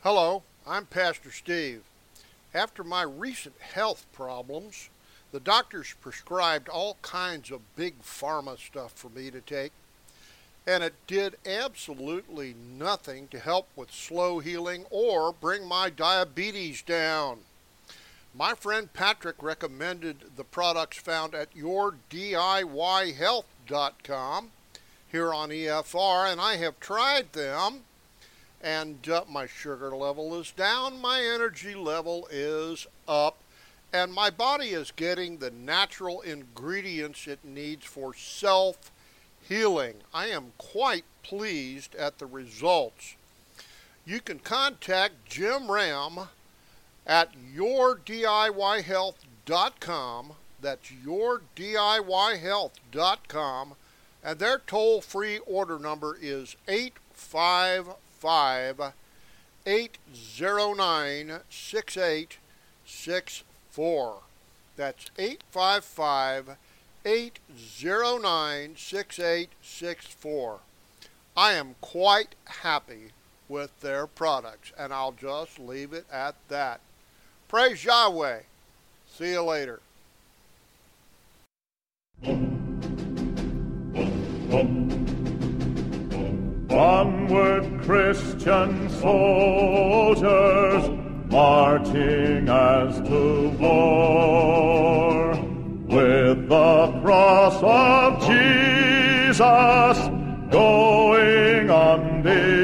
Hello, I'm Pastor Steve. After my recent health problems, the doctors prescribed all kinds of big pharma stuff for me to take, and it did absolutely nothing to help with slow healing or bring my diabetes down. My friend Patrick recommended the products found at yourdiyhealth.com here on EFR, and I have tried them, and my sugar level is down, my energy level is up, and my body is getting the natural ingredients it needs for self-healing. I am quite pleased at the results. You can contact Jim Ram at yourdiyhealth.com. That's yourdiyhealth.com, and their toll-free order number is 855-809-6864. That's 855-809-6864. I am quite happy with their products, and I'll just leave it at that. Praise Yahweh. See you later. Onward, Christian soldiers, marching as to war, with the cross of Jesus going on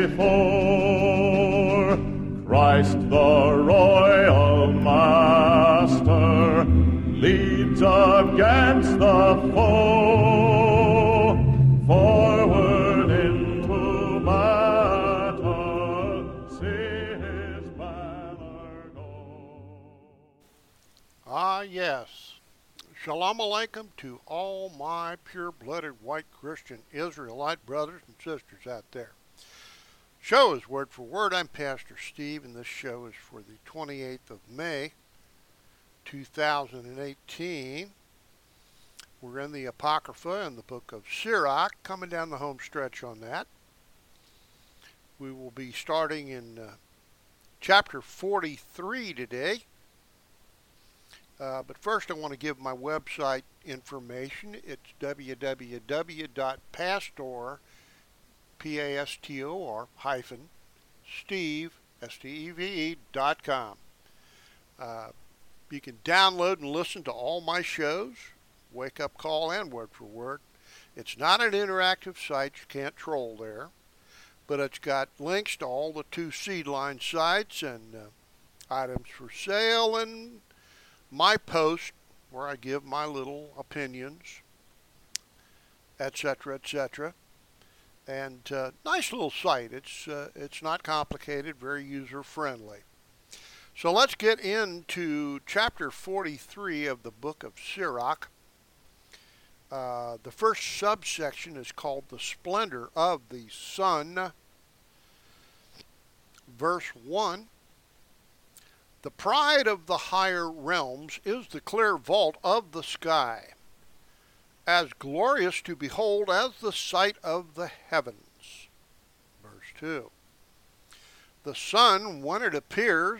before. Christ the royal master leads against the foe, forward into battle, see his banner go. Ah, yes. Shalom Aleichem to all my pure-blooded white Christian Israelite brothers and sisters out there. Show is word for word. I'm Pastor Steve, and this show is for the 28th of May, 2018. We're in the Apocrypha in the book of Sirach, coming down the home stretch on that. We will be starting in chapter 43 today. But first I want to give my website information. It's www.pastor, P-A-S-T-O-R, hyphen, Steve, S-T-E-V-E.com. You can download and listen to all my shows, Wake Up Call and Word for Word. It's not an interactive site. You can't troll there. But it's got links to all the 2 Seedline sites and items for sale and my post where I give my little opinions, etc., etc. And nice little site. It's not complicated, very user-friendly. So let's get into chapter 43 of the book of Sirach. The first subsection is called the splendor of the sun. Verse 1. The pride of the higher realms is the clear vault of the sky, as glorious to behold as the sight of the heavens. Verse 2. The sun, when it appears,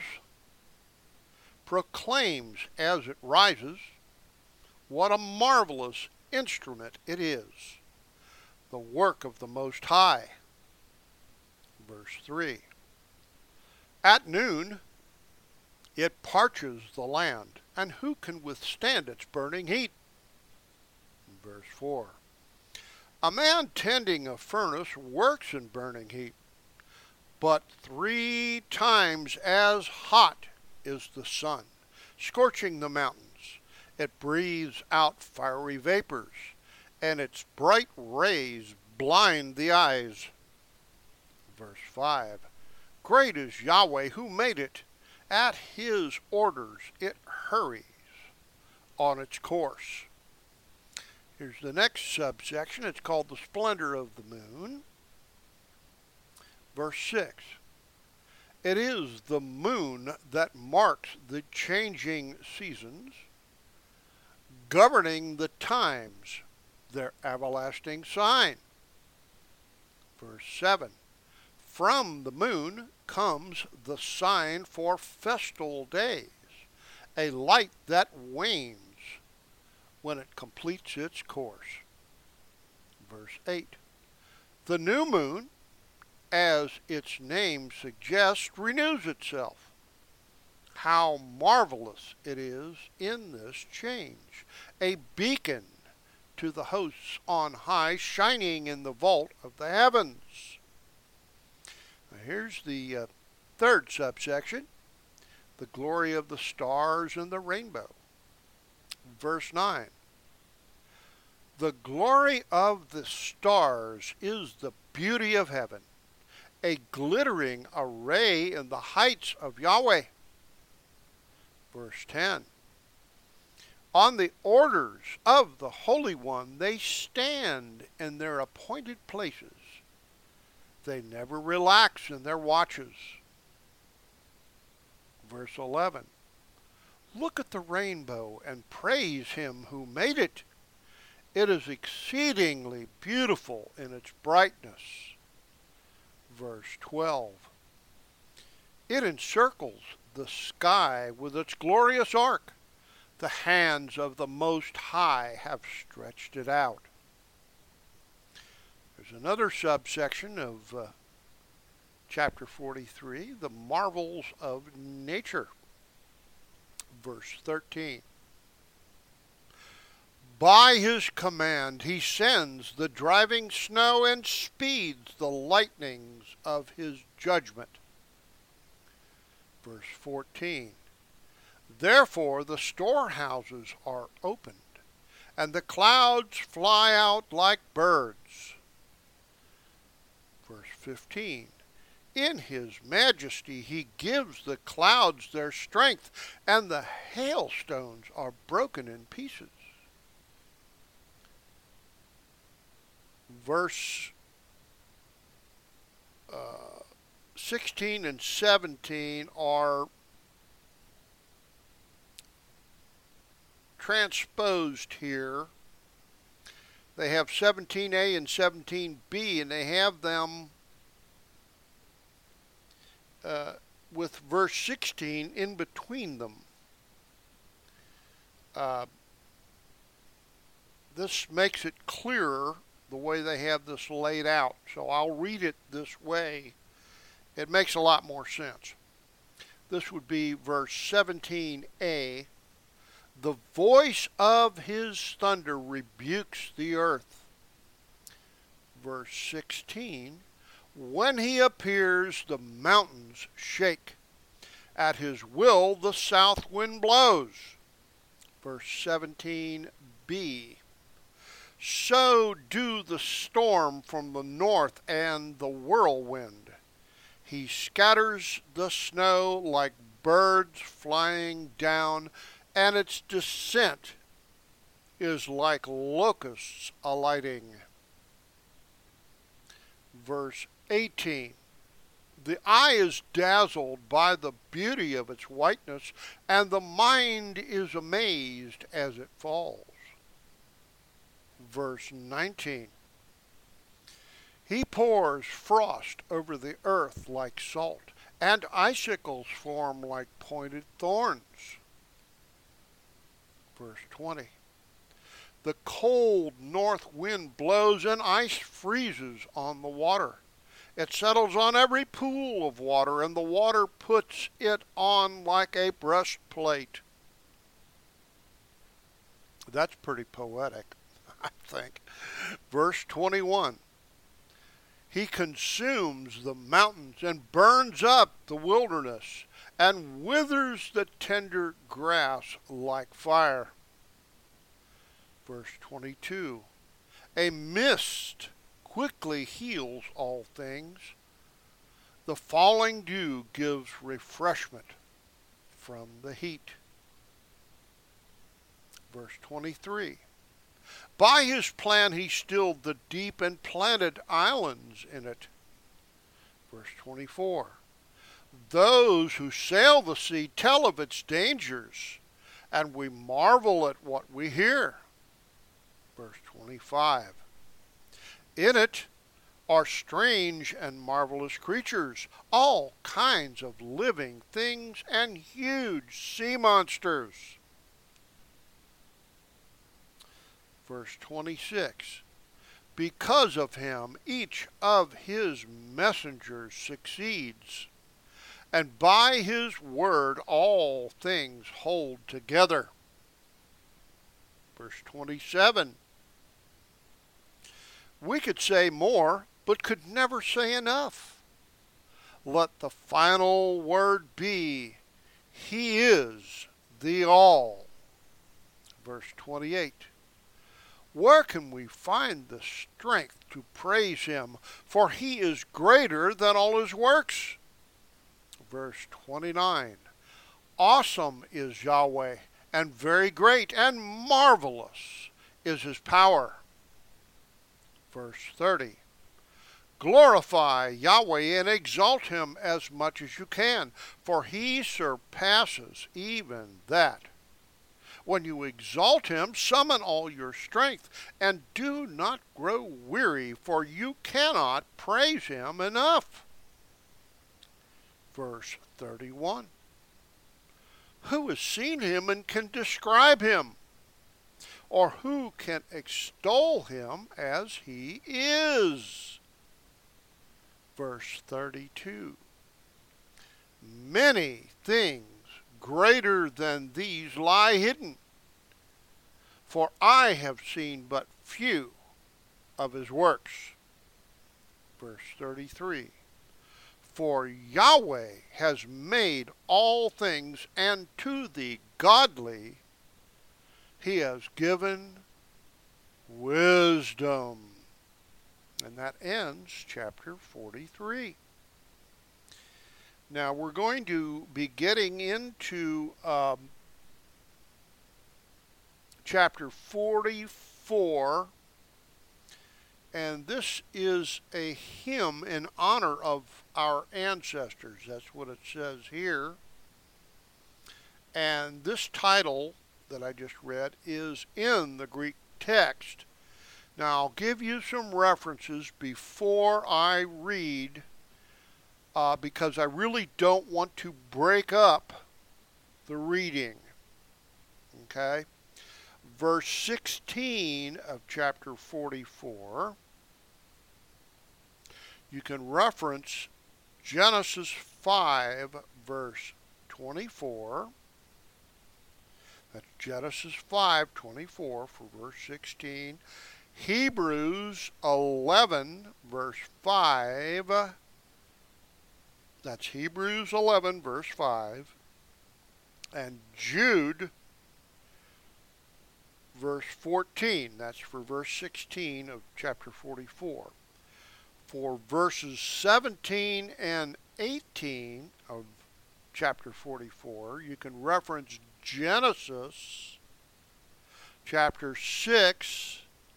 proclaims as it rises what a marvelous instrument it is, the work of the Most High. Verse 3. At noon, it parches the land, and who can withstand its burning heat? Verse 4. A man tending a furnace works in burning heat, but 3 times as hot is the sun, scorching the mountains. It breathes out fiery vapors, and its bright rays blind the eyes. Verse 5. Great is Yahweh who made it. At his orders it hurries on its course. Here's the next subsection. It's called the splendor of the moon. Verse 6. It is the moon that marks the changing seasons, governing the times, their everlasting sign. Verse 7. From the moon comes the sign for festal days, a light that wanes when it completes its course. Verse 8. The new moon, as its name suggests, renews itself. How marvelous it is in this change, a beacon to the hosts on high, shining in the vault of the heavens. Now here's the third subsection, the glory of the stars and the rainbow. Verse 9. The glory of the stars is the beauty of heaven, a glittering array in the heights of Yahweh. Verse 10. On the orders of the Holy One they stand in their appointed places. They never relax in their watches. Verse 11. Look at the rainbow and praise him who made it. It is exceedingly beautiful in its brightness. Verse 12. It encircles the sky with its glorious arc. The hands of the Most High have stretched it out. There's another subsection of chapter 43, the marvels of nature. Verse 13. By his command he sends the driving snow and speeds the lightnings of his judgment. Verse 14. Therefore the storehouses are opened, and the clouds fly out like birds. Verse 15. In his majesty he gives the clouds their strength, and the hailstones are broken in pieces. Verse 16 and 17 are transposed here. They have 17a and 17b, and they have them with verse 16 in between them. This makes it clearer the way they have this laid out. So I'll read it this way. It makes a lot more sense. This would be verse 17a. The voice of his thunder rebukes the earth. Verse 16. When he appears, the mountains shake. At his will, the south wind blows. Verse 17b. So do the storm from the north and the whirlwind. He scatters the snow like birds flying down, and its descent is like locusts alighting. Verse 18. The eye is dazzled by the beauty of its whiteness, and the mind is amazed as it falls. Verse 19. He pours frost over the earth like salt, and icicles form like pointed thorns. Verse 20. The cold north wind blows and ice freezes on the water. It settles on every pool of water, and the water puts it on like a breastplate. That's pretty poetic, I think. Verse 21. He consumes the mountains and burns up the wilderness and withers the tender grass like fire. Verse 22. A mist quickly heals all things. The falling dew gives refreshment from the heat. Verse 23. By his plan he stilled the deep and planted islands in it. Verse 24. Those who sail the sea tell of its dangers, and we marvel at what we hear. Verse 25. In it are strange and marvelous creatures, all kinds of living things and huge sea monsters. Verse 26. Because of him, each of his messengers succeeds, and by his word all things hold together. Verse 27. We could say more, but could never say enough. Let the final word be, he is the all. Verse 28. Where can we find the strength to praise him? For he is greater than all his works. Verse 29. Awesome is Yahweh, and very great, and marvelous is his power. Verse 30. Glorify Yahweh and exalt him as much as you can, for he surpasses even that. When you exalt him, summon all your strength, and do not grow weary, for you cannot praise him enough. Verse 31. Who has seen him and can describe him? Or who can extol him as he is? Verse 32. Many things greater than these lie hidden, for I have seen but few of his works. Verse 33. For Yahweh has made all things, and to the godly he has given wisdom. And that ends chapter 43. Now we're going to be getting into chapter 44, and this is a hymn in honor of our ancestors. That's what it says here. And this title that I just read is in the Greek text. Now I'll give you some references before I read, because I really don't want to break up the reading. Okay? Verse 16 of chapter 44, you can reference Genesis 5, verse 24. That's Genesis 5:24 for verse 16. Hebrews 11, verse 5. That's Hebrews 11, verse 5. And Jude, verse 14. That's for verse 16 of chapter 44. For verses 17 and 18 of chapter 44, you can reference Genesis chapter 6,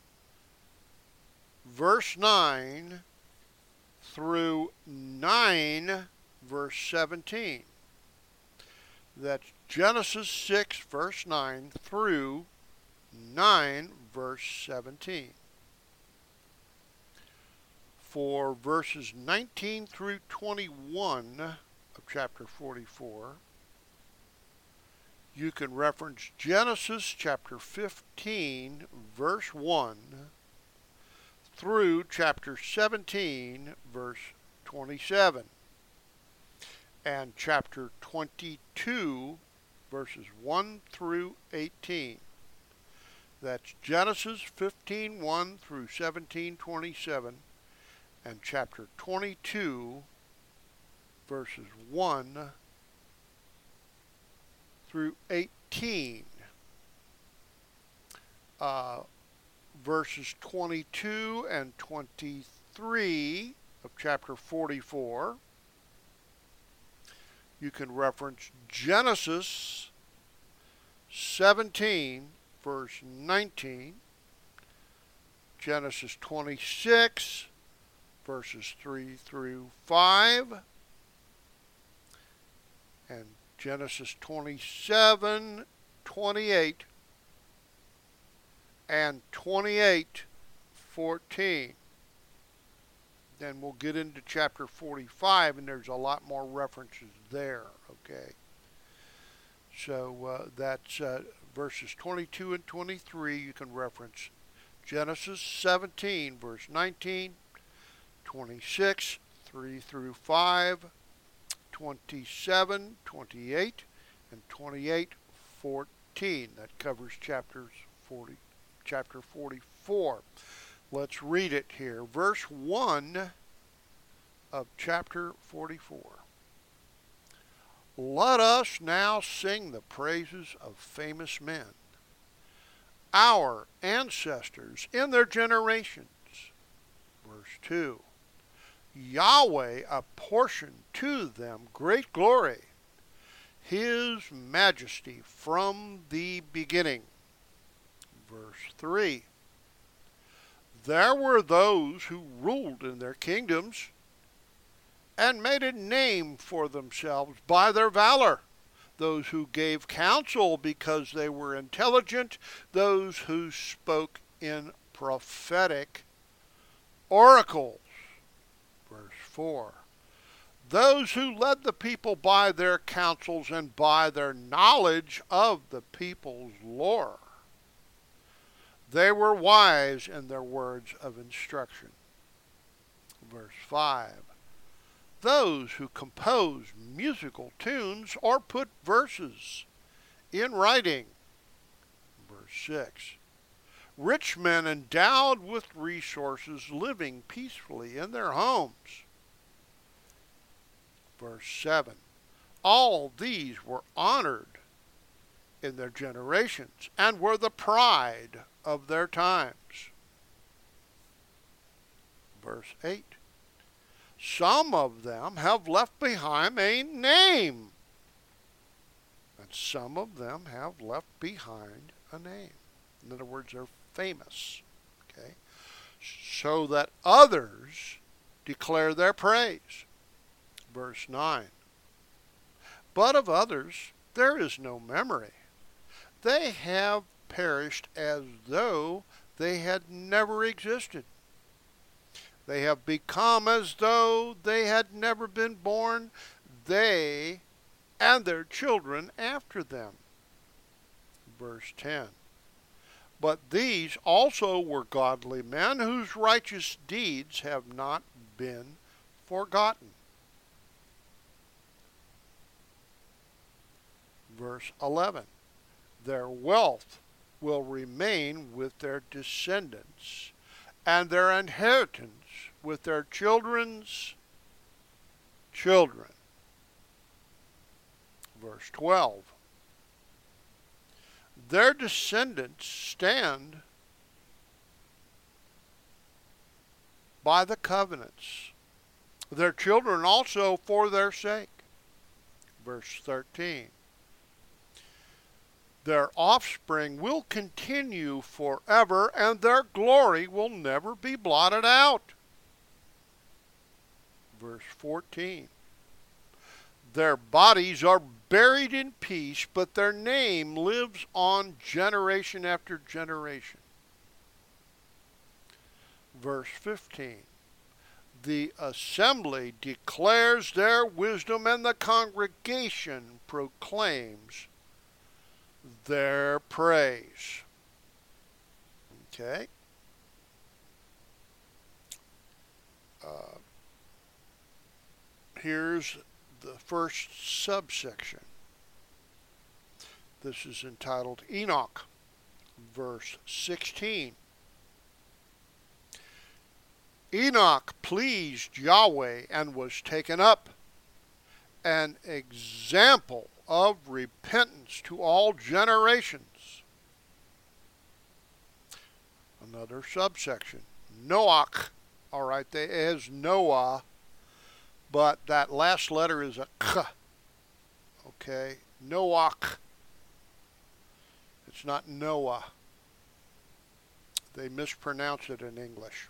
verse 9 through 9, verse 17. That's Genesis 6, verse 9 through 9, verse 17. For verses 19 through 21 of chapter 44, you can reference Genesis chapter 15, verse 1 through chapter 17, verse 27, and chapter 22, verses 1 through 18. That's Genesis 15:1 through 17:27, and chapter 22, verses 1 through 18. Verses 22 and 23 of chapter 44. You can reference Genesis 17, verse 19. Genesis 26, verses 3 through 5. And Genesis 27, 28, and 28, 14. Then we'll get into chapter 45, and there's a lot more references there, okay? So that's verses 22 and 23. You can reference Genesis 17, verse 19, 26, 3 through 5, 27, 28, and 28, 14. That covers chapter 44. Let's read it here. Verse 1 of chapter 44. Let us now sing the praises of famous men, our ancestors in their generations. Verse 2. Yahweh apportioned to them great glory, his majesty from the beginning. Verse 3. There were those who ruled in their kingdoms and made a name for themselves by their valor. Those who gave counsel because they were intelligent, those who spoke in prophetic oracles. Verse 4. Those who led the people by their counsels and by their knowledge of the people's lore. They were wise in their words of instruction. Verse 5. Those who compose musical tunes or put verses in writing. Verse 6. Rich men endowed with resources living peacefully in their homes. Verse 7. All these were honored in their generations and were the pride of their times. Verse 8. Some of them have left behind a name, and some of them have left behind a name. In other words, they're famous, okay? So that others declare their praise. Verse 9. But of others there is no memory. They have perished as though they had never existed. They have become as though they had never been born, they and their children after them. Verse 10. But these also were godly men whose righteous deeds have not been forgotten. Verse 11. Their wealth will remain with their descendants, and their inheritance with their children's children. Verse 12. Their descendants stand by the covenants, their children also for their sake. Verse 13. Their offspring will continue forever, and their glory will never be blotted out. Verse 14. Their bodies are buried in peace, but their name lives on generation after generation. Verse 15. The assembly declares their wisdom, and the congregation proclaims their praise. Okay. Here's the first subsection. This is entitled Enoch, verse 16. Enoch pleased Yahweh and was taken up, an example of repentance to all generations. Another subsection. Noach. All right, there is Noah, but that last letter is a k. Okay, Noach. It's not Noah. They mispronounce it in English.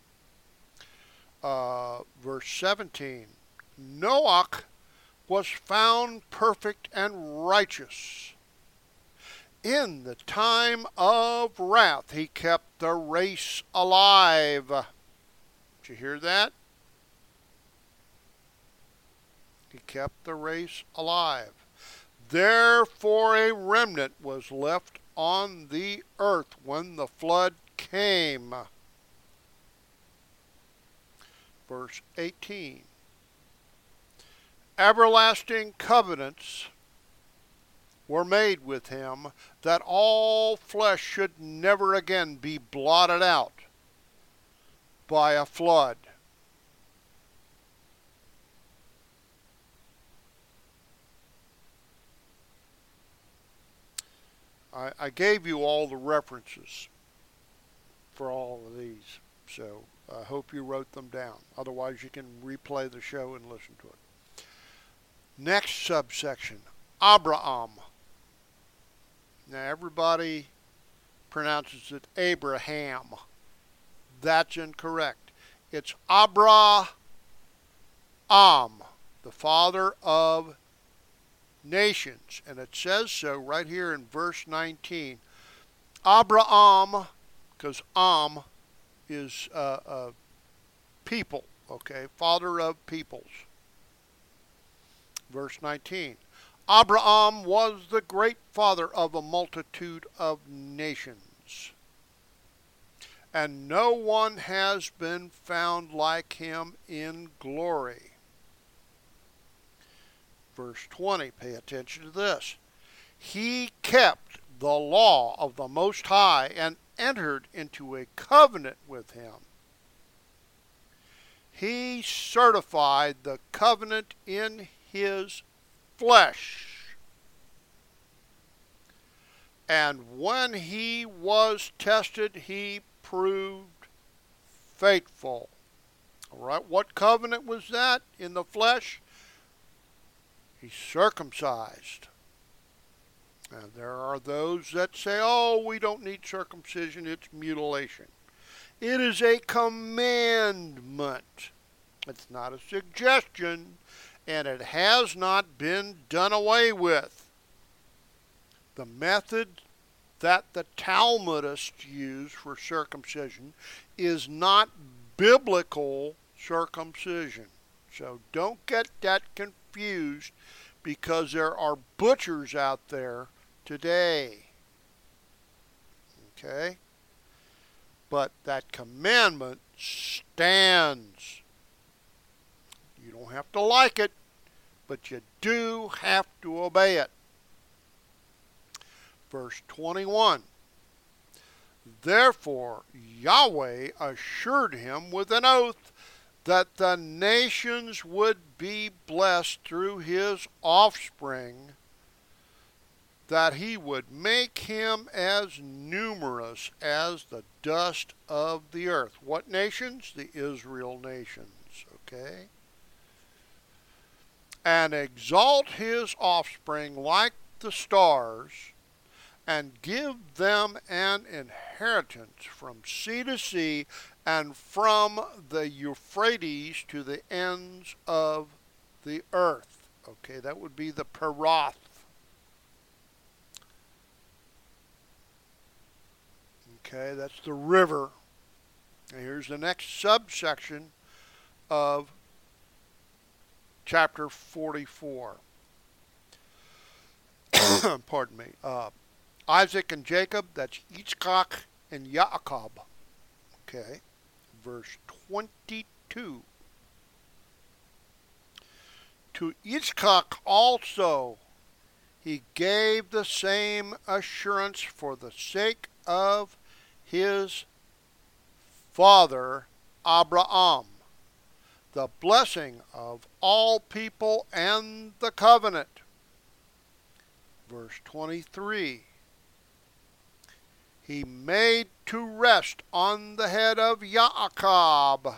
Verse 17. Noach was found perfect and righteous. In the time of wrath, he kept the race alive. Did you hear that? kept the race alive. Therefore a remnant was left on the earth when the flood came. Verse 18. Everlasting covenants were made with him, that all flesh should never again be blotted out by a flood. I gave you all the references for all of these, so I hope you wrote them down. Otherwise, you can replay the show and listen to it. Next subsection, Abraham. Now, everybody pronounces it Abraham. That's incorrect. It's Abraham, the father of nations. And it says so right here in verse 19. Abraham, because is people, okay? Father of peoples. Verse 19. Abraham was the great father of a multitude of nations, and no one has been found like him in glory. Verse 20, pay attention to this. He kept the law of the Most High and entered into a covenant with him. He certified the covenant in his flesh. And when he was tested, he proved faithful. All right, what covenant was that in the flesh? He's circumcised. And there are those that say, oh, we don't need circumcision, it's mutilation. It is a commandment. It's not a suggestion, and it has not been done away with. The method that the Talmudists use for circumcision is not biblical circumcision. So don't get that confused, because there are butchers out there today. Okay? But that commandment stands. You don't have to like it, but you do have to obey it. Verse 21. Therefore Yahweh assured him with an oath that the nations would be blessed through his offspring, that he would make him as numerous as the dust of the earth. What nations? The Israel nations, okay? And exalt his offspring like the stars, and give them an inheritance from sea to sea, and from the Euphrates to the ends of the earth. Okay, that would be the Perath. Okay, that's the river. And here's the next subsection of chapter 44. Pardon me. Isaac and Jacob, that's Yitzchak and Yaakov. Okay, verse 22. To Yitzchak also he gave the same assurance for the sake of his father Abraham, the blessing of all people and the covenant. Verse 23. He made to rest on the head of Yaakov.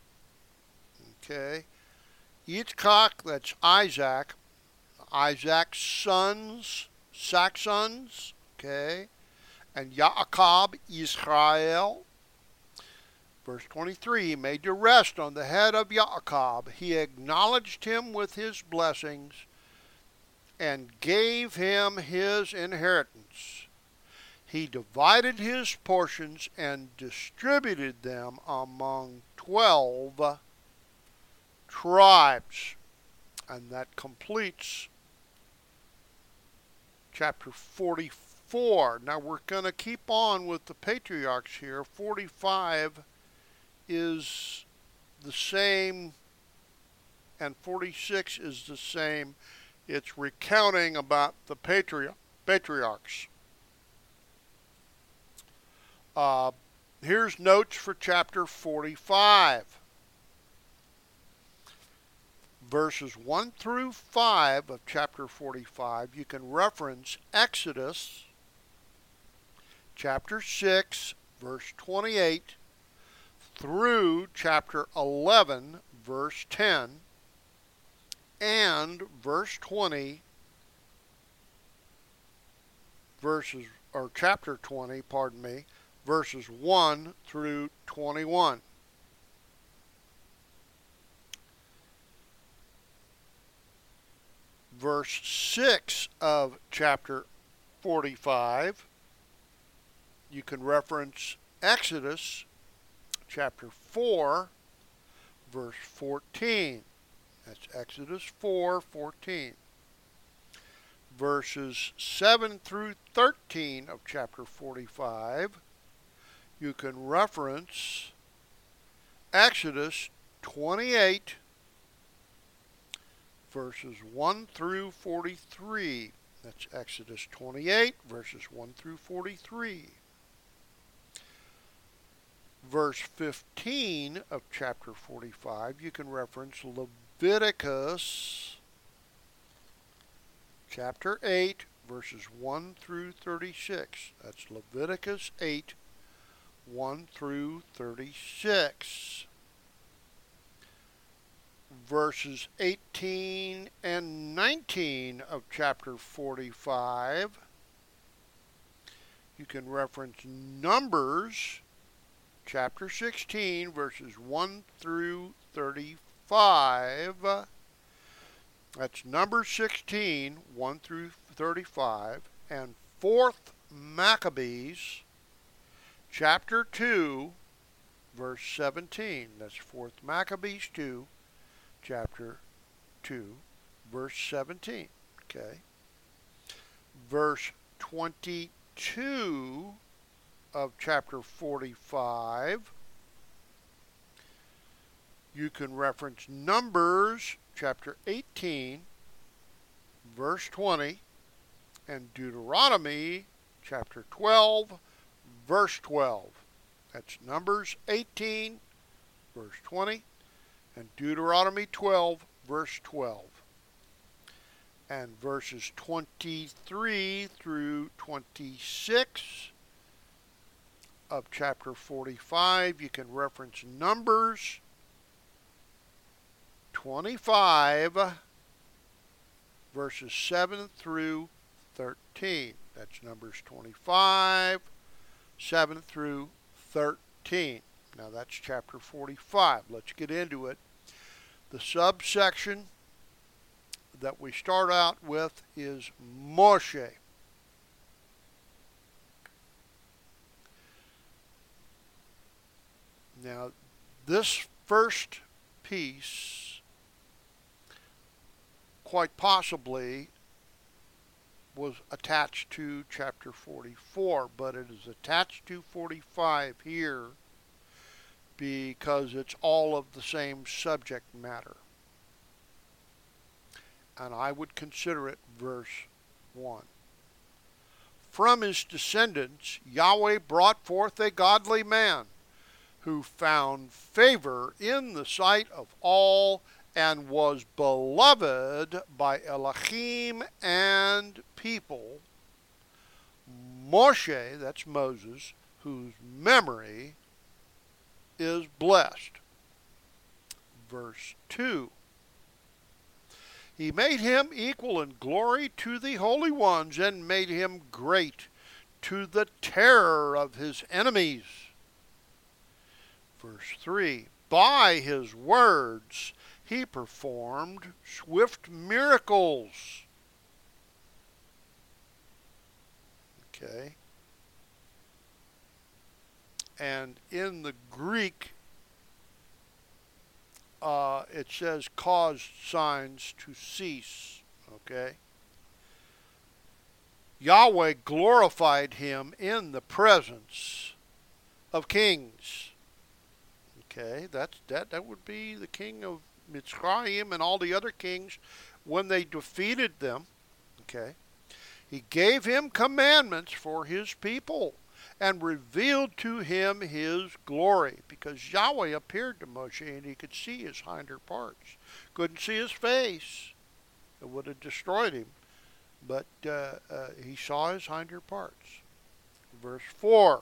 Okay. Yitzchak, that's Isaac. Isaac's sons, Saxons. Okay. And Yaakov, Israel. Verse 23, he made to rest on the head of Yaakov. He acknowledged him with his blessings and gave him his inheritance. He divided his portions and distributed them among 12 tribes. And that completes chapter 44. Now we're going to keep on with the patriarchs here. 45 is the same, and 46 is the same. It's recounting about the patriarchs. Here's notes for chapter 45. Verses 1 through 5 of chapter 45, you can reference Exodus chapter 6, verse 28, through chapter 11, verse 10, and verse 20, chapter 20, verses 1 through 21. Verse 6 of chapter 45, you can reference Exodus chapter 4, verse 14. That's Exodus 4:14. Verses 7 through 13 of chapter 45, you can reference Exodus 28, verses 1 through 43. That's Exodus 28, verses 1 through 43. Verse 15 of chapter 45, you can reference Leviticus chapter 8, verses 1 through 36. That's Leviticus 8, 1 through 36. Verses 18 and 19 of chapter 45, you can reference Numbers chapter 16, verses 1 through 35. That's Numbers 16, 1 through 35. And 4th Maccabees chapter 2, verse 17. That's 4th Maccabees 2, chapter 2, verse 17. Okay. Verse 22 of chapter 45, you can reference Numbers chapter 18, verse 20, and Deuteronomy chapter 12, verse 12. That's Numbers 18, verse 20, and Deuteronomy 12, verse 12. And verses 23 through 26 of chapter 45, you can reference Numbers 25, verses 7 through 13. That's Numbers 25, 7 through 13. Now that's chapter 45. Let's get into it. The subsection that we start out with is Moshe. Now, this first piece quite possibly was attached to chapter 44, but it is attached to 45 here because it's all of the same subject matter. And I would consider it verse 1. From his descendants, Yahweh brought forth a godly man who found favor in the sight of all and was beloved by Elohim and people. Moshe, that's Moses, whose memory is blessed. Verse 2. He made him equal in glory to the holy ones and made him great to the terror of his enemies. Verse 3. By his words he performed swift miracles. Okay. And in the Greek it says caused signs to cease. Okay. Yahweh glorified him in the presence of kings. Okay, that would be the king of Mitzrayim and all the other kings when they defeated them. Okay. He gave him commandments for his people and revealed to him his glory, because Yahweh appeared to Moshe and he could see his hinder parts. Couldn't see his face. It would have destroyed him. But he saw his hinder parts. Verse 4.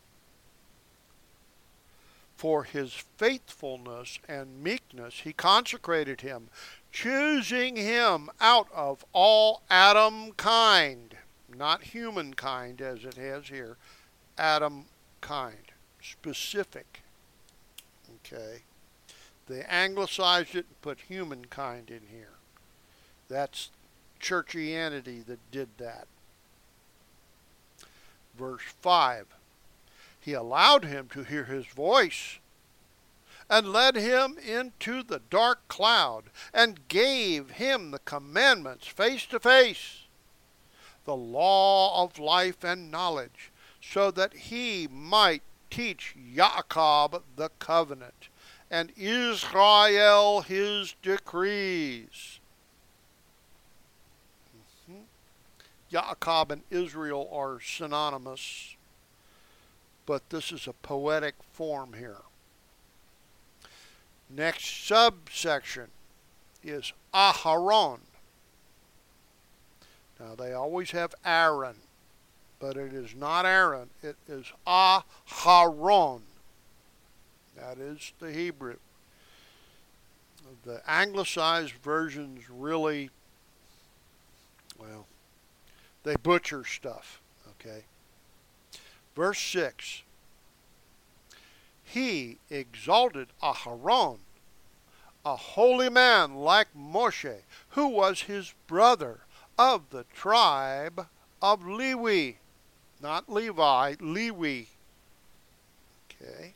For his faithfulness and meekness he consecrated him, choosing him out of all Adam kind, not humankind as it has here, Adam kind, specific. Okay, they anglicized it and put humankind in here. That's churchianity that did that. Verse 5. He allowed him to hear his voice and led him into the dark cloud and gave him the commandments face to face, the law of life and knowledge, so that he might teach Jacob the covenant and Israel his decrees. Jacob and Israel are synonymous, but this is a poetic form here. Next subsection is Aharon. Now they always have Aaron, but it is not Aaron. It is Aharon. That is the Hebrew. The anglicized versions really, well, they butcher stuff, okay? Verse 6. He exalted Aharon, a holy man like Moshe, who was his brother, of the tribe of Lewi. Not Levi, Lewi. Okay.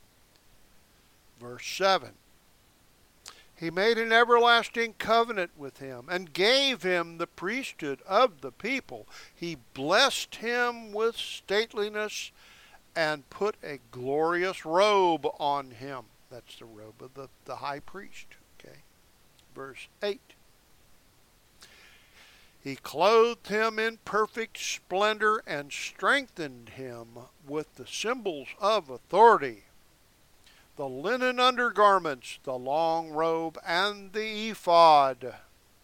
Verse 7. He made an everlasting covenant with him and gave him the priesthood of the people. He blessed him with stateliness and put a glorious robe on him. That's the robe of the high priest. Okay. Verse 8. He clothed him in perfect splendor and strengthened him with the symbols of authority, the linen undergarments, the long robe, and the ephod.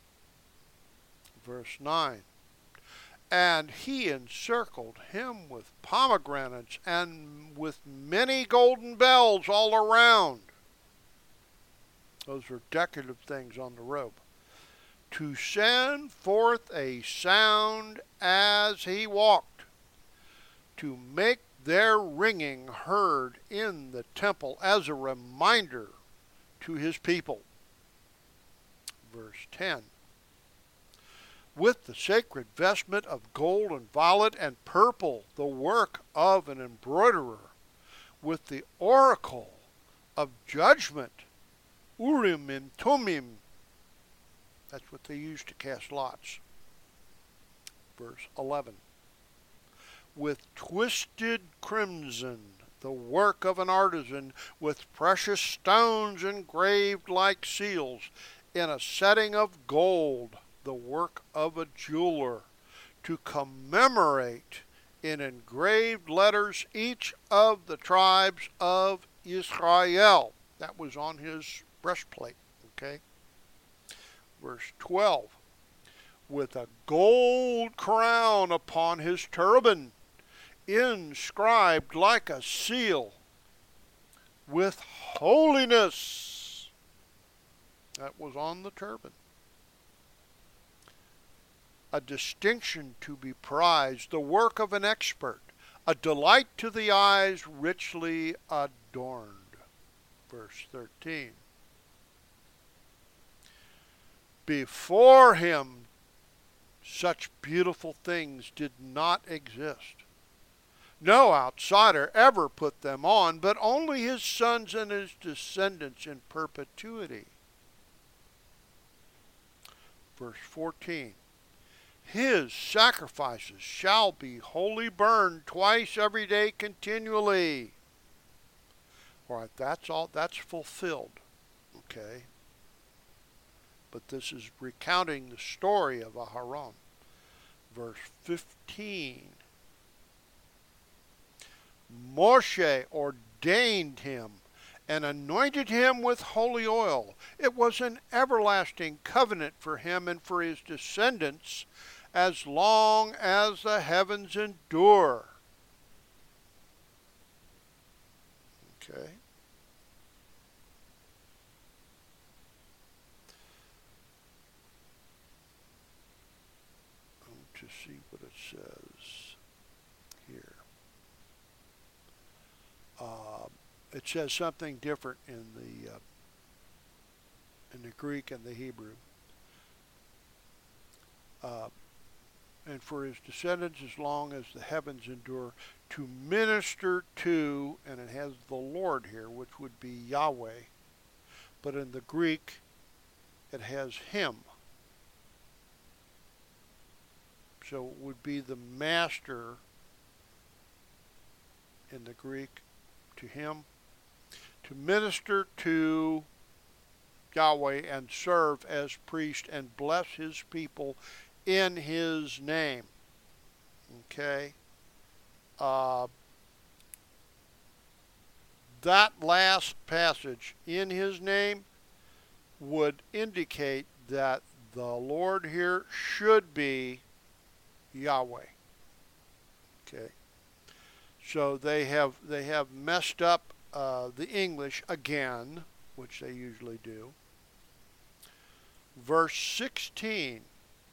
Verse 9. And he encircled him with pomegranates and with many golden bells all around. Those are decorative things on the robe. To send forth a sound as he walked, to make their ringing heard in the temple as a reminder to his people. Verse 10. With the sacred vestment of gold and violet and purple, the work of an embroiderer, with the oracle of judgment, Urim and Tumim. That's what they used to cast lots. Verse 11. With twisted crimson, the work of an artisan, with precious stones engraved like seals, in a setting of gold, the work of a jeweler, to commemorate in engraved letters each of the tribes of Israel. That was on his breastplate, okay? Verse 12. With a gold crown upon his turban, inscribed like a seal, with holiness. That was on the turban. A distinction to be prized, the work of an expert, a delight to the eyes, richly adorned. Verse 13. Before him, such beautiful things did not exist. No outsider ever put them on, but only his sons and his descendants in perpetuity. Verse 14. His sacrifices shall be wholly burned twice every day continually. All right, that's fulfilled. Okay. But this is recounting the story of Aharon. Verse 15. Moshe ordained him and anointed him with holy oil. It was an everlasting covenant for him and for his descendants as long as the heavens endure. Okay. To see what it says here. It says something different in the Greek and the Hebrew. And for his descendants as long as the heavens endure, to minister to, and it has the Lord here, which would be Yahweh, but in the Greek it has him. So it would be the master in the Greek, to him, to minister to Yahweh and serve as priest and bless his people in his name. Okay. That last passage, in his name, would indicate that the Lord here should be Yahweh. Okay. So they have messed up the English again, which they usually do. Verse 16.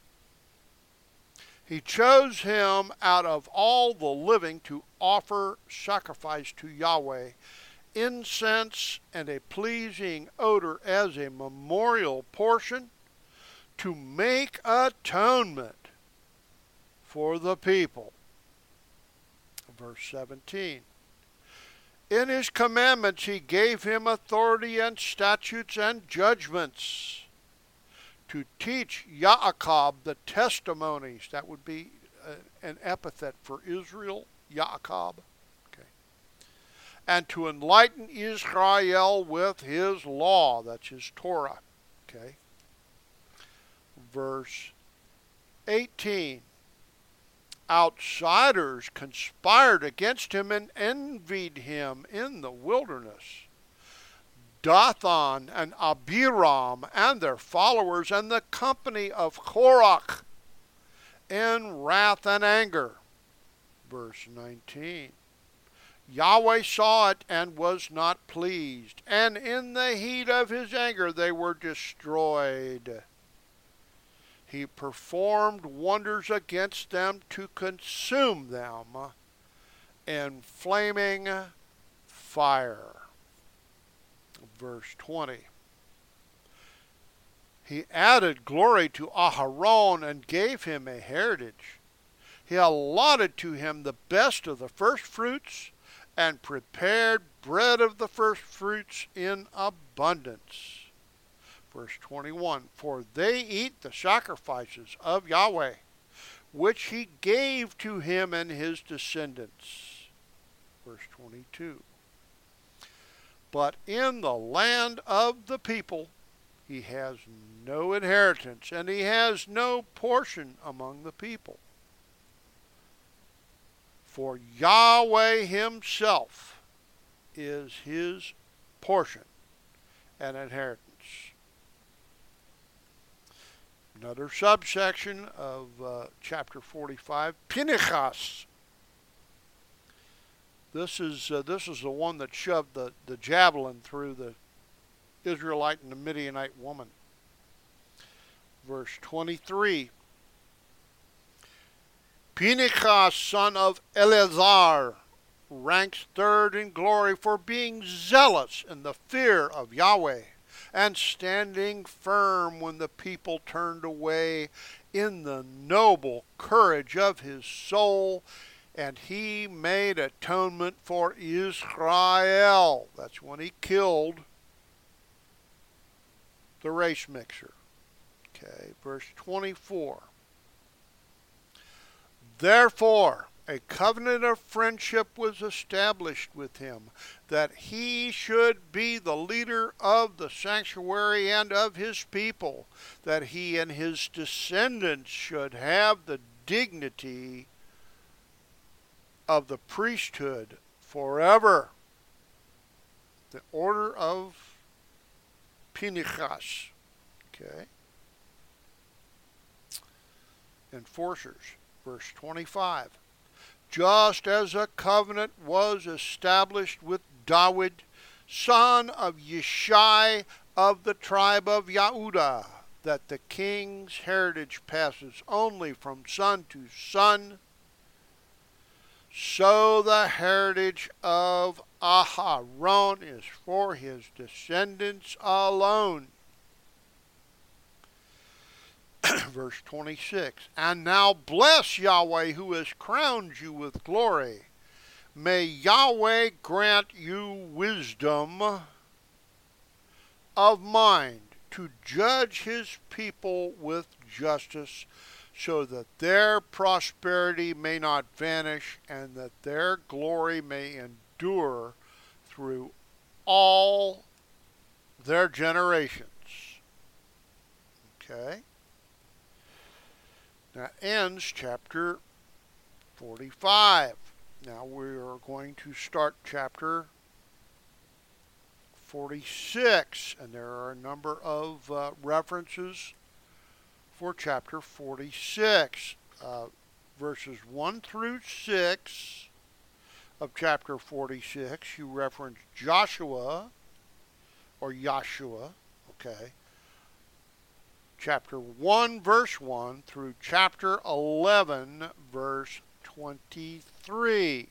He chose him out of all the living to offer sacrifice to Yahweh, incense and a pleasing odor as a memorial portion, to make atonement for the people. Verse 17. In his commandments he gave him authority and statutes and judgments, to teach Yaakov the testimonies. That would be an epithet for Israel, Yaakov. Okay. And to enlighten Israel with his law. That's his Torah. Okay. Verse 18. Outsiders conspired against him and envied him in the wilderness. Dathan and Abiram and their followers and the company of Korach in wrath and anger. Verse 19. Yahweh saw it and was not pleased, and in the heat of his anger they were destroyed. He performed wonders against them to consume them in flaming fire. Verse 20. He added glory to Aharon and gave him a heritage. He allotted to him the best of the first fruits and prepared bread of the first fruits in abundance. Verse 21, for they eat the sacrifices of Yahweh, which he gave to him and his descendants. Verse 22, but in the land of the people he has no inheritance, and he has no portion among the people. For Yahweh himself is his portion and inheritance. Another subsection of chapter 45, Pinchas. This is the one that shoved the javelin through the Israelite and the Midianite woman. Verse 23. Pinchas, son of Eleazar, ranks third in glory for being zealous in the fear of Yahweh, and standing firm when the people turned away, in the noble courage of his soul, And he made atonement for Israel. That's when he killed the race mixer. Okay, verse 24. Therefore, a covenant of friendship was established with him, that he should be the leader of the sanctuary and of his people, that he and his descendants should have the dignity of the priesthood forever. The order of Pinchas. Okay. Enforcers. Verse 25. Just as a covenant was established with David, son of Yishai of the tribe of Yehudah, that the king's heritage passes only from son to son, so the heritage of Aharon is for his descendants alone. Verse 26. And now bless Yahweh, who has crowned you with glory. May Yahweh grant you wisdom of mind to judge his people with justice, so that their prosperity may not vanish, and that their glory may endure through all their generations. Okay? That ends chapter 45. Now we are going to start chapter 46, and there are a number of references for chapter 46. Verses 1 through 6 of chapter 46, you reference Joshua, or Yahshua, okay, chapter 1, verse 1 through chapter 11, verse 23.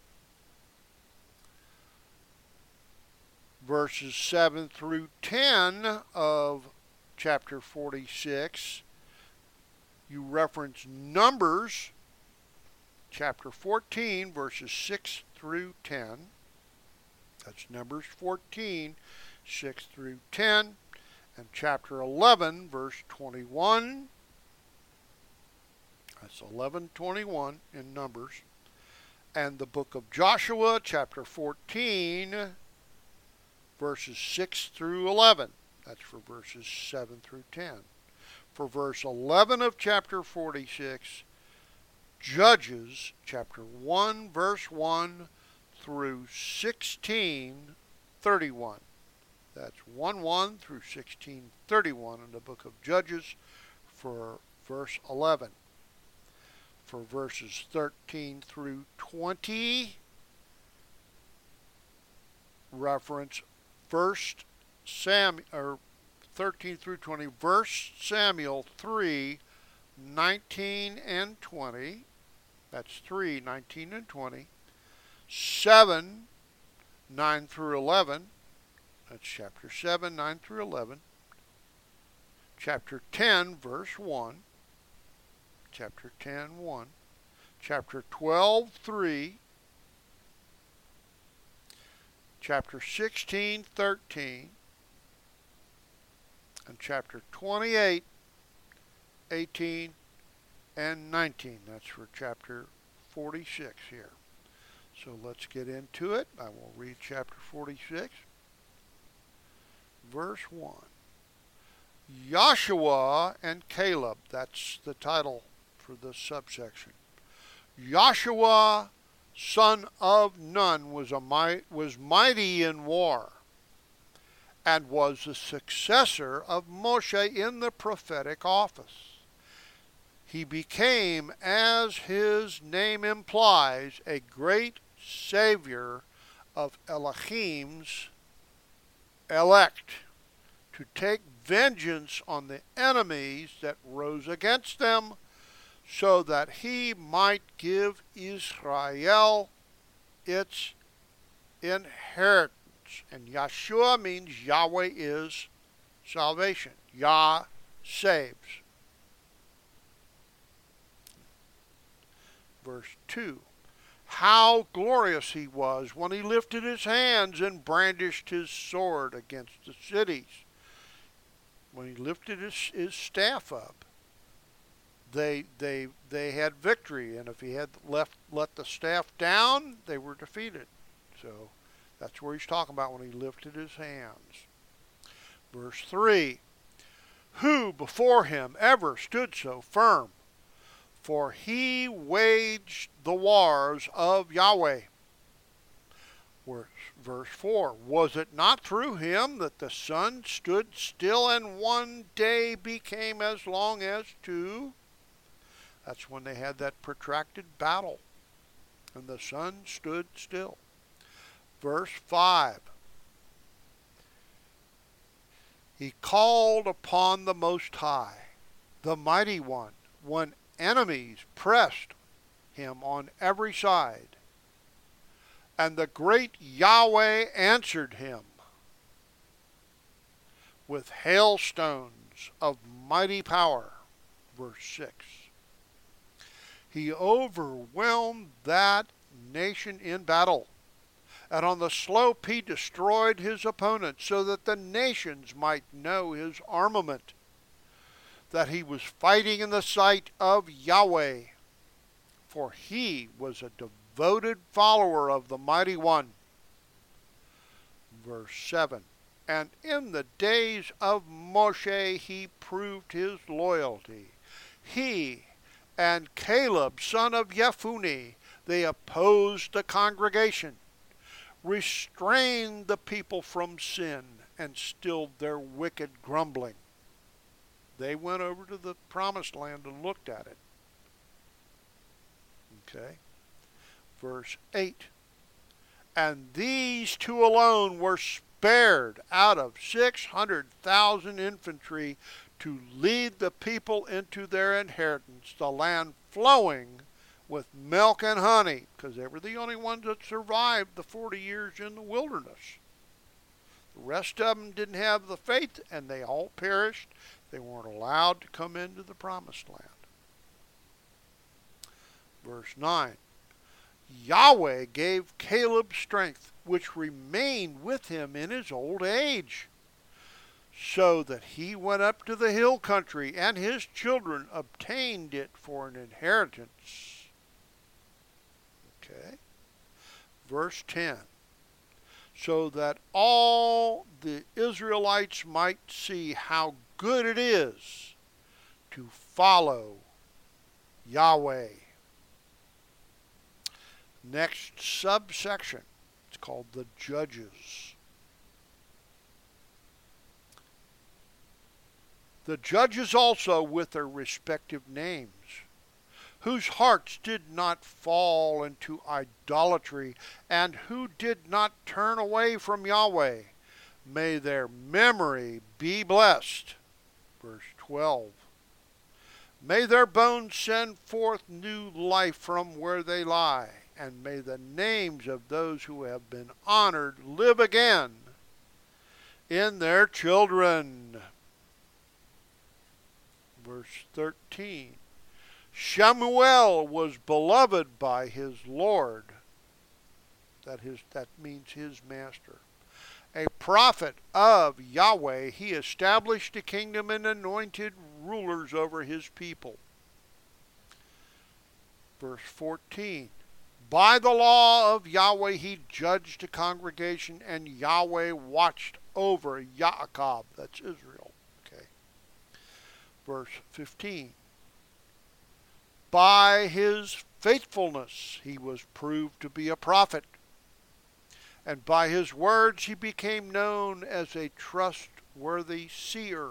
Verses 7 through 10 of chapter 46, you reference Numbers, chapter 14, verses 6 through 10. That's Numbers 14, 6 through 10. And chapter 11, verse 21. That's 11:21 in Numbers. And the book of Joshua, chapter 14, verses 6 through 11. That's for verses 7 through 10. For verse 11 of chapter 46, Judges, chapter 1, verse 1 through 16:31. That's 1:1 through 16:31 in the book of Judges for verse 11. For verses 13 through 20, reference 1 Samuel, or 13 through 20, 1 Samuel 3, 19 and 20. That's 3, 19 and 20. 7, 9 through 11. That's chapter 7, 9 through 11. Chapter 10, verse 1. Chapter 10, 1. Chapter 12, 3. Chapter 16, 13. And chapter 28, 18, and 19. That's for chapter 46 here. So let's get into it. I will read chapter 46. Verse 1. Joshua and Caleb, that's the title for this subsection. Joshua, son of Nun, was mighty in war, and was the successor of Moshe in the prophetic office. He became, as his name implies, a great savior of Elohim's elect, to take vengeance on the enemies that rose against them, so that he might give Israel its inheritance. And Yeshua means Yahweh is salvation. Yah saves. Verse 2. how glorious he was when he lifted his hands and brandished his sword against the cities. When he lifted his staff up, they had victory, and if he had let the staff down, they were defeated. So that's where he's talking about when he lifted his hands. Verse 3, who before him ever stood so firm? For he waged the wars of Yahweh. Verse 4, was it not through him that the sun stood still and one day became as long as two? That's when they had that protracted battle, and the sun stood still. Verse 5, he called upon the Most High, the Mighty One, when enemies pressed him on every side. And the great Yahweh answered him with hailstones of mighty power. Verse 6. He overwhelmed that nation in battle, and on the slope he destroyed his opponents, so that the nations might know his armament, that he was fighting in the sight of Yahweh, for he was a devoted follower of the Mighty One. Verse 7, and in the days of Moshe he proved his loyalty. He and Caleb, son of Jephunneh, they opposed the congregation, restrained the people from sin, and stilled their wicked grumbling. They went over to the promised land and looked at it. Okay. Verse 8. And these two alone were spared out of 600,000 infantry to lead the people into their inheritance, the land flowing with milk and honey, because they were the only ones that survived the 40 years in the wilderness. The rest of them didn't have the faith, and they all perished. They weren't allowed to come into the promised land. Verse 9. Yahweh gave Caleb strength, which remained with him in his old age, so that he went up to the hill country, and his children obtained it for an inheritance. Okay. Verse 10. So that all the Israelites might see how good it is to follow Yahweh. Next subsection, it's called the Judges. The judges also with their respective names, whose hearts did not fall into idolatry, and who did not turn away from Yahweh. May their memory be blessed. Verse 12. May their bones send forth new life from where they lie, and may the names of those who have been honored live again in their children. Verse 13. Shemuel was beloved by his Lord. That means his master. A prophet of Yahweh, he established a kingdom and anointed rulers over his people. Verse 14. By the law of Yahweh he judged the congregation, and Yahweh watched over Yaakov. That's Israel. Okay. Verse 15. By his faithfulness he was proved to be a prophet, and by his words he became known as a trustworthy seer.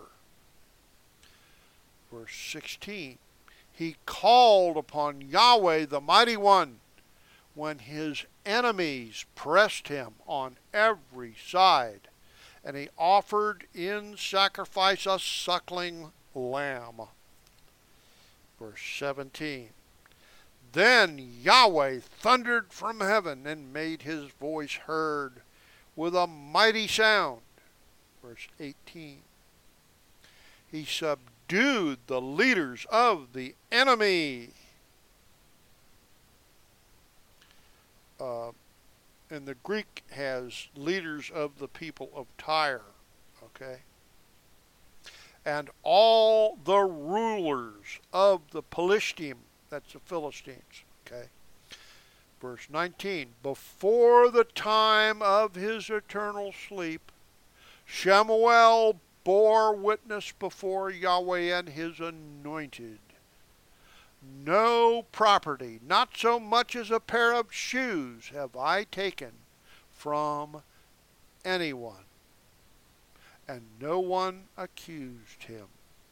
Verse 16. He called upon Yahweh the Mighty One when his enemies pressed him on every side, and he offered in sacrifice a suckling lamb. Verse 17. Then Yahweh thundered from heaven and made his voice heard with a mighty sound. Verse 18. He subdued the leaders of the enemy. uh, and the Greek has leaders of the people of Tyre, okay? And all the rulers of the Pelishtim, that's the Philistines, okay? Verse 19, before the time of his eternal sleep, Shemuel bore witness before Yahweh and his anointed. No property, not so much as a pair of shoes, have I taken from anyone. And no one accused him.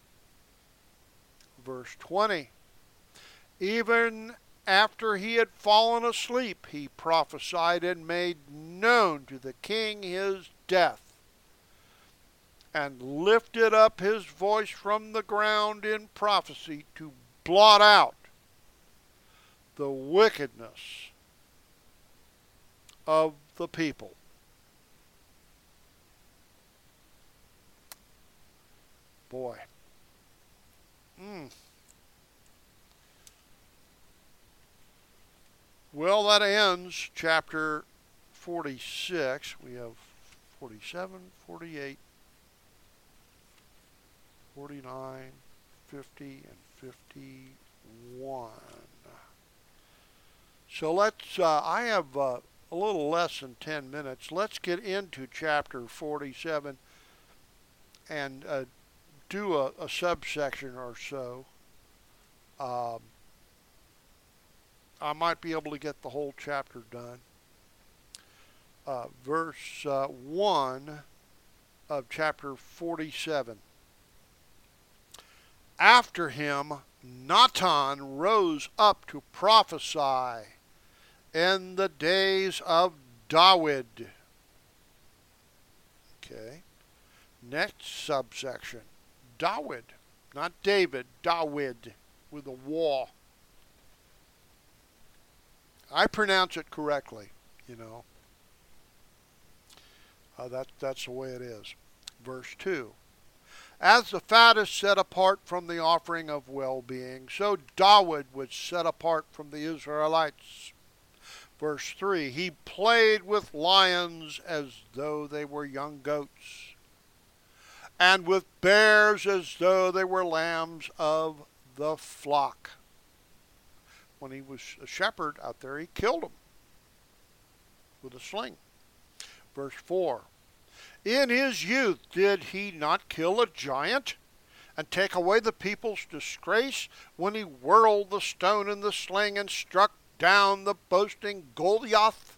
Verse 20, even after he had fallen asleep, he prophesied and made known to the king his death, and lifted up his voice from the ground in prophecy to blot out the wickedness of the people. Boy. Well, that ends chapter 46. We have 47, 48, 49, 50, and 51. So let's, I have a little less than 10 minutes. Let's get into chapter 47 and do a subsection or so. I might be able to get the whole chapter done. Verse 1 of chapter 47. After him, Natan rose up to prophesy in the days of Dawid. Okay. Next subsection. Dawid. Not David. Dawid. With a waw. I pronounce it correctly, you know. That's the way it is. Verse 2. As the fat is set apart from the offering of well-being, so Dawid was set apart from the Israelites. Verse 3. He played with lions as though they were young goats, and with bears as though they were lambs of the flock. When he was a shepherd out there, he killed them with a sling. Verse 4. In his youth did he not kill a giant and take away the people's disgrace when he whirled the stone in the sling and struck down the boasting Goliath?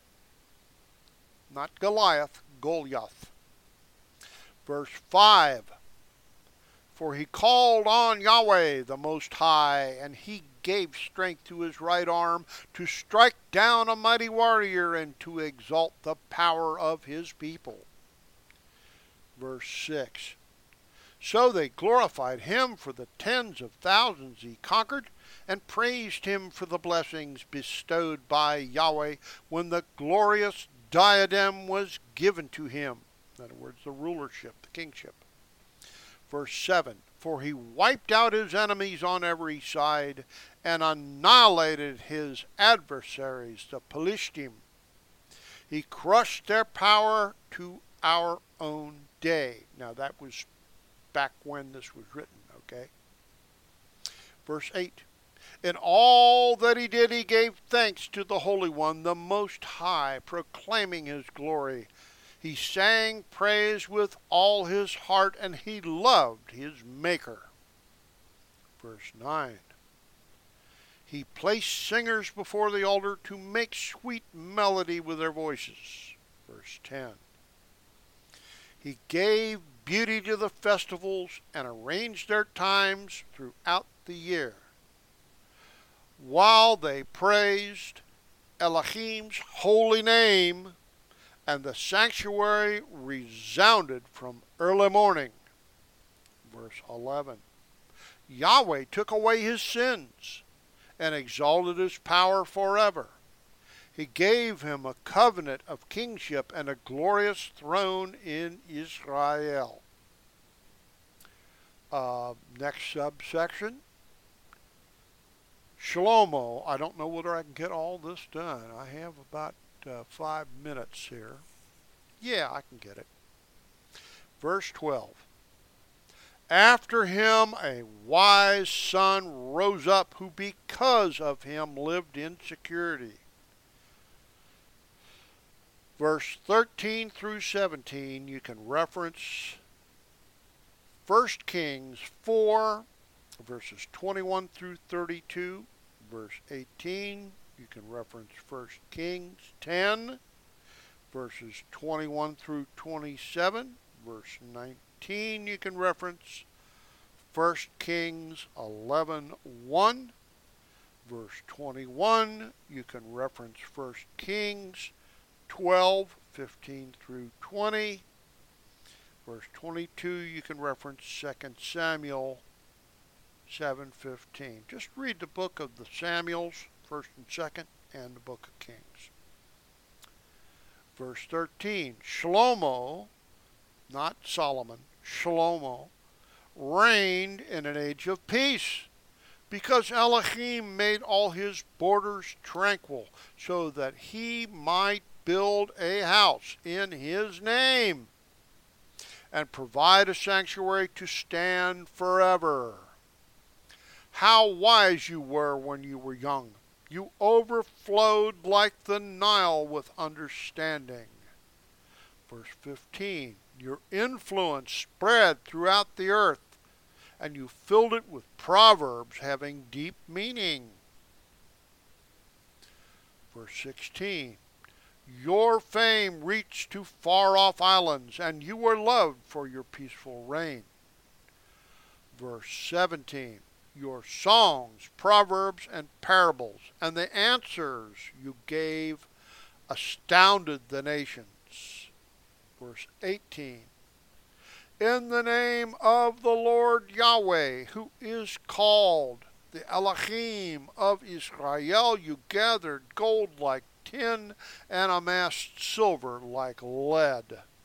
Not Goliath, Goliath. Verse 5. For he called on Yahweh the Most High, and he gave strength to his right arm to strike down a mighty warrior and to exalt the power of his people. Verse 6. So they glorified him for the tens of thousands he conquered, and praised him for the blessings bestowed by Yahweh when the glorious diadem was given to him. In other words, the rulership, the kingship. Verse 7. For he wiped out his enemies on every side and annihilated his adversaries, the Pelishtim. He crushed their power to our own day. Now that was back when this was written, okay? Verse 8. In all that he did, he gave thanks to the Holy One, the Most High, proclaiming his glory. He sang praise with all his heart, and he loved his Maker. Verse 9. He placed singers before the altar to make sweet melody with their voices. Verse 10. He gave beauty to the festivals and arranged their times throughout the year, while they praised Elohim's holy name, and the sanctuary resounded from early morning. Verse 11. Yahweh took away his sins and exalted his power forever. He gave him a covenant of kingship and a glorious throne in Israel. Next subsection. Shlomo, I don't know whether I can get all this done. I have about 5 minutes here. Yeah, I can get it. Verse 12. After him a wise son rose up, who because of him lived in security. Verse 13 through 17, you can reference 1 Kings 4, verses 21 through 32. Verse 18, you can reference 1 Kings 10, verses 21 through 27. Verse 19, you can reference 1 Kings 11:1. Verse 21, you can reference 1 Kings 12:15 through 20. Verse 22, you can reference 2 Samuel 7:15. Just read the book of the Samuels, 1st and 2nd, and the book of Kings. Verse 13, Shlomo, not Solomon, Shlomo, reigned in an age of peace, because Elohim made all his borders tranquil, so that he might build a house in his name, and provide a sanctuary to stand forever. How wise you were when you were young! You overflowed like the Nile with understanding. Verse 15, your influence spread throughout the earth, and you filled it with proverbs having deep meaning. Verse 16, your fame reached to far-off islands, and you were loved for your peaceful reign. Verse 17, your songs, proverbs, and parables, and the answers you gave astounded the nations. Verse 18, in the name of the Lord Yahweh, who is called the Elohim of Israel, you gathered gold like tin and amassed silver like lead.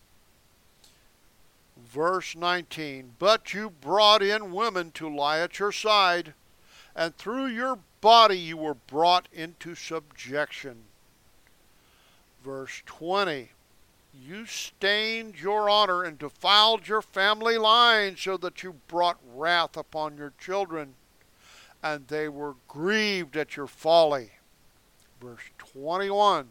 Verse 19, but you brought in women to lie at your side, and through your body you were brought into subjection. Verse 20, you stained your honor and defiled your family line, so that you brought wrath upon your children, and they were grieved at your folly. Verse 21,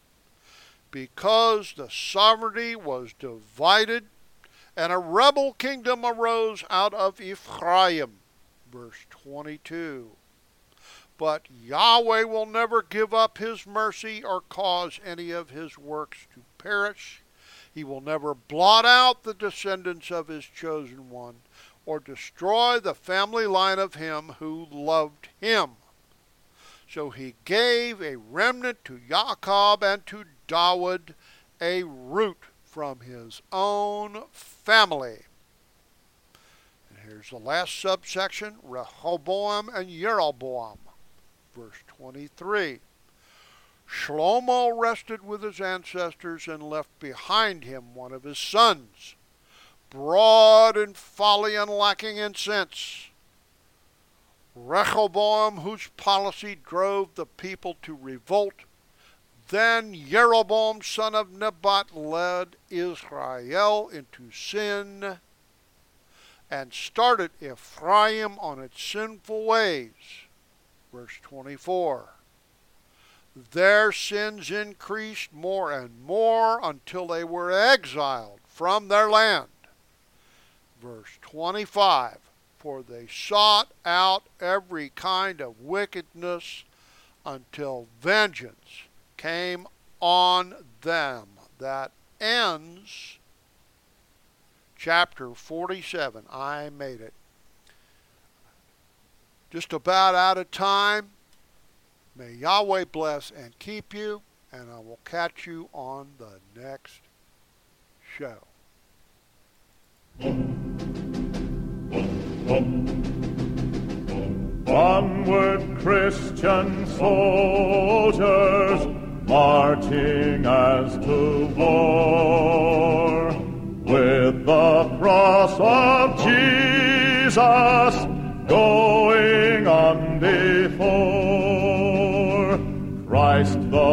because the sovereignty was divided, and a rebel kingdom arose out of Ephraim. Verse 22, but Yahweh will never give up his mercy or cause any of his works to perish. He will never blot out the descendants of his chosen one, or destroy the family line of him who loved him. So he gave a remnant to Jacob, and to David a root from his own family. And here's the last subsection, Rehoboam and Jeroboam. Verse 23. Shlomo rested with his ancestors and left behind him one of his sons, broad in folly and lacking in sense. Rehoboam, whose policy drove the people to revolt. Then Jeroboam, son of Nebat, led Israel into sin and started Ephraim on its sinful ways. Verse 24. Their sins increased more and more until they were exiled from their land. Verse 25. For they sought out every kind of wickedness until vengeance came on them. That ends chapter 47. I made it. Just about out of time. May Yahweh bless and keep you, and I will catch you on the next show. Onward, Christian soldiers, marching as to war, with the cross of Jesus going on before. Christ the